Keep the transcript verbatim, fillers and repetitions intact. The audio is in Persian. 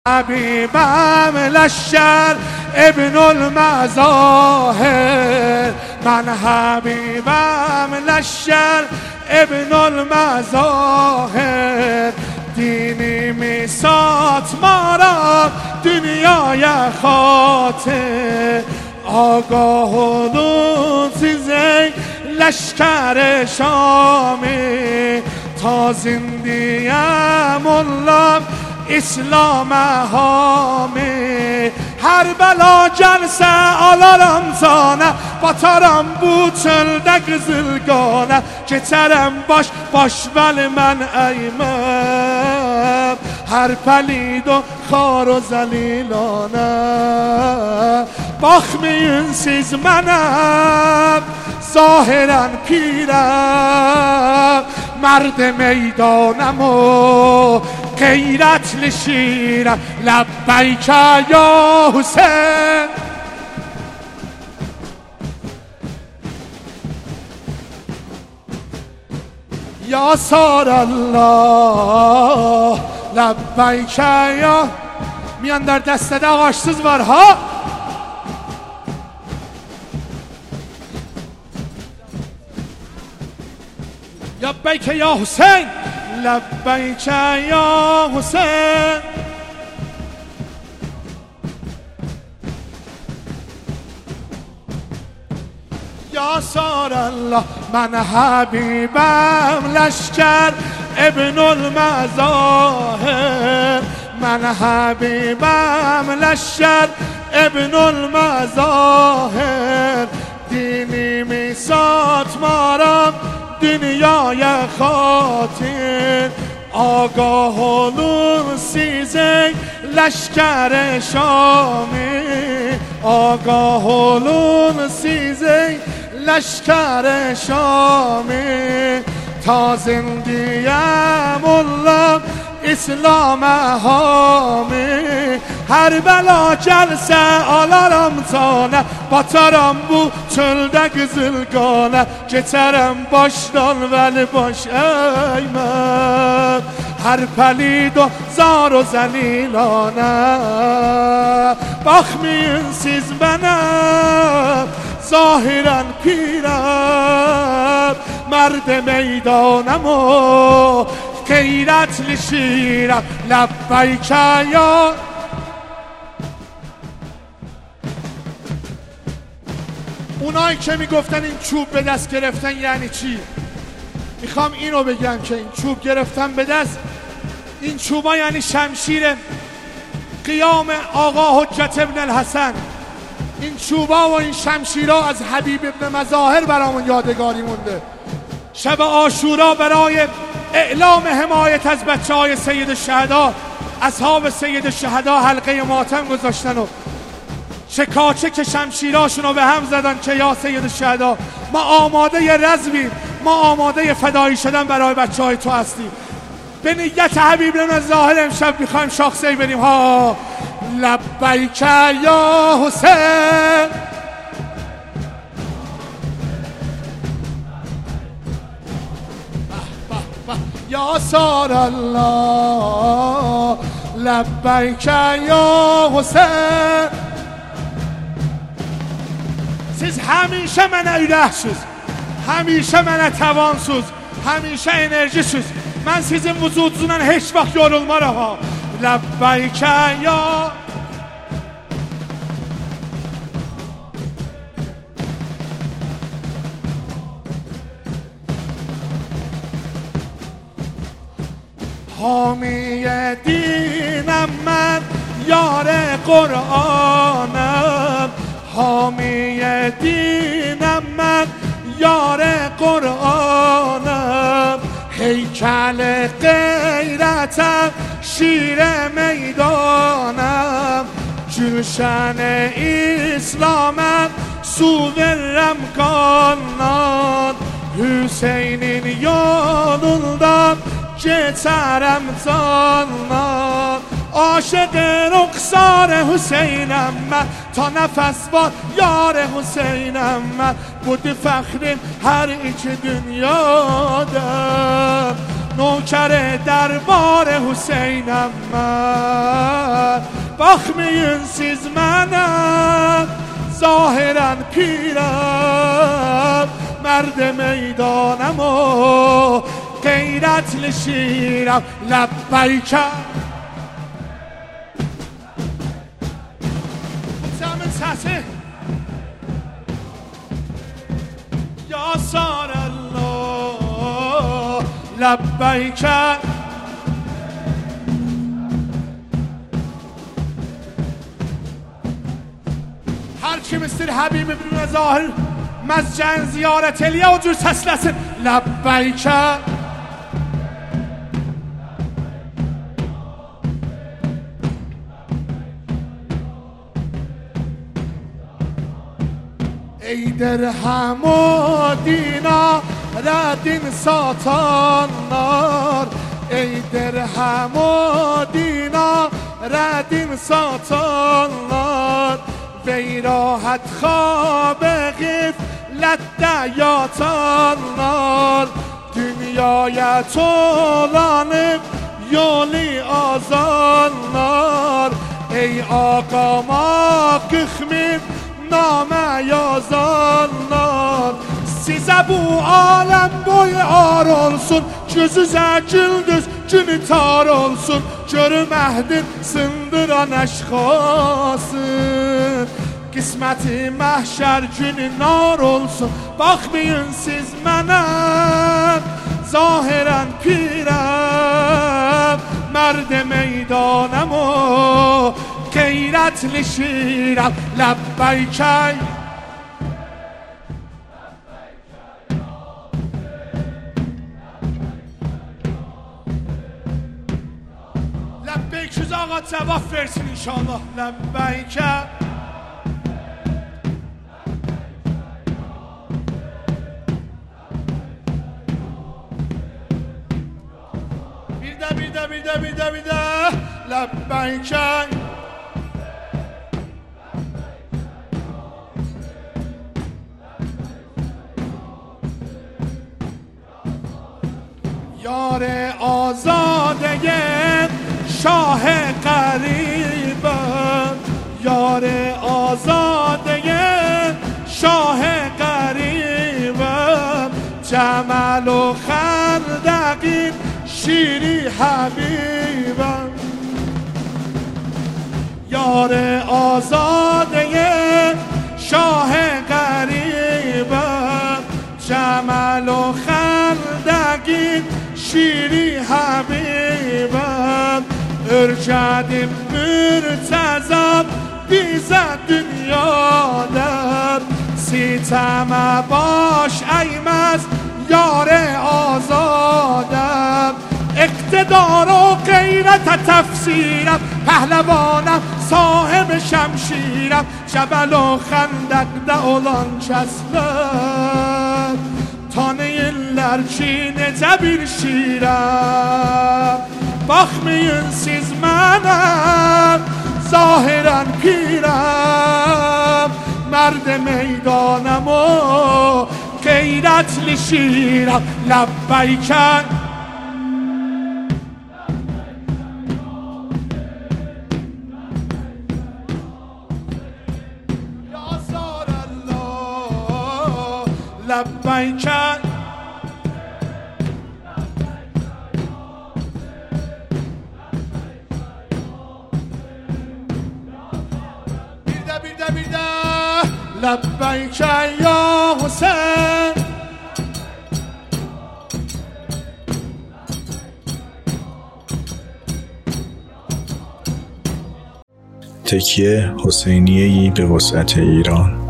حبیبم لشکر ابن المظاهر، من حبیبم لشکر ابن المظاهر، دینی میسات ما را دنیای خاطر، آگاه و دوزیزه لشکر شامی، تا زندیم الله اسلام حامی، هر بلا جلسه آلارم زانه باتارم بود چلدک زلگانه، که ترم باش باش بل من ایمم، هر پلید و خار و زلیلانه، باخمین سیز منم ظاهرا پیرم، مرد میدانم و غیرت لشیرم، لبیک یا حسین. یا سار الله لبیک یا، میان در دست دقاش سزوارها، لبیک یا حسین لبیک یا حسین. یا سار الله من حبیبم لشکر ابن المظاهر، من حبیبم لشکر ابن المظاهر، دینی میسات ما را دنیای خاطر، آگاه و نور سیزه لشکر شامی، آگاه و نور سیزه لشکر شامی، تا زندیم الله اسلام حامی، هر بلا جلسه آلارم زانه باتارم بو چلدک زلگانه، که ترم باشدان ولی باش ایمم، هر پلید و زار و زلیلانه، باخمین سیز منم ظاهرا پیرم، مرد میدانم و غیرت لشیرم، لبیک یا. اونایی که میگفتن این چوب به دست گرفتن یعنی چی؟ میخوام اینو بگم که این چوب گرفتن به دست، این چوبا یعنی شمشیر قیام آقا حجت ابن الحسن، این چوبا و این شمشیرها از حبیب ابن مظاهر برامون یادگاری مونده. شب عاشورا برای اعلام حمایت از بچه های سید الشهدا، اصحاب سید الشهدا حلقه ماتم گذاشتن و چکاچک شمشیراشون رو به هم زدن که یا سید الشهدا ما آماده رزمیم، ما آماده فدایی شدن برای بچه های تو هستیم. به نیت حبیب ابن مظاهر امشب میخوایم شاخصه‌ای بریم ها. لبیک یا حسین. یا سار الله لبیک یا حسین. siz hamisha mənə ürəksiz, hamisha mənə tavansız, hamisha enerjisiz. Mən sizin vücudunuzdan heç vaxt yorulmaram ha. Ləbbəykə ya. حامی دینم من، یار قرآنم، حامی دینم من، یار قرآنم، هیکل غیرتم، شیر میدانم، جلشن اسلامم، سوورم کانان، Hüseyin'in yolundan geçerim candan. Aşık ruhsar Hüseyin'im ben, ta nefes var yar Hüseyin'im ben. Budur fəxrim her iki dünyada. نوکر دربار حسینم من bakmayın siz mənə zahirən pirəm mərd meydanəm o qeyrətli şirəm ləbbəykə Səmin səsi Ya sarəllah ləbbəykə Hər kim istir Həbib ibn Zahir Məzcən ziyarət eləyə o cür səsləsin Ləbbəykə Ey dirhəm o dinarə din satanlar Ey dirhəm o dinarə din satanlar Vey rahat خواب غفلت yatanlar Dünyaya dolanıp yolu azanlar Ey ağama kıhmin name yazanlar Size bu alem boyu ar olsun Gözüze güldüz günü tar olsun Görüm əhdin sındıran əşxası Qisməti məhşər günü nar olsun Baxmayın siz mənə Zahirən pirəm Mərd meydanəm o Qeyrətli şirəm Ləbbəykə Ləbbeyk yüz ağa cavab versin inşallah Ləbbəykə Bir də, bir də, bir də, bir də, bir də Ləbbəykə Yar azadəyəm شاه قریبم یار آزاده شاه قریبم جمل و خندقین شیری حبیبم یار آزاده شاه قریبم جمل و خندقین شیری حبیبم Ürkedim mürtezam bize dünyadan Siteme baş eğmez yar-ı azadem İktidar o gayrete tefsirem Pehlevanım sahib şemşirem Cebel o xəndəqdə olan kəslər Tanıyırlar ki necə bir şirəm Baxmayın siz mənə Zahirən pirəm Mərd meydanəm o Qeyrətli şirəm Ləbbəykə Ya sarəllah Ləbbəykə لبیک یا حسین تکیه حسینیه‌ای به وسعت ایران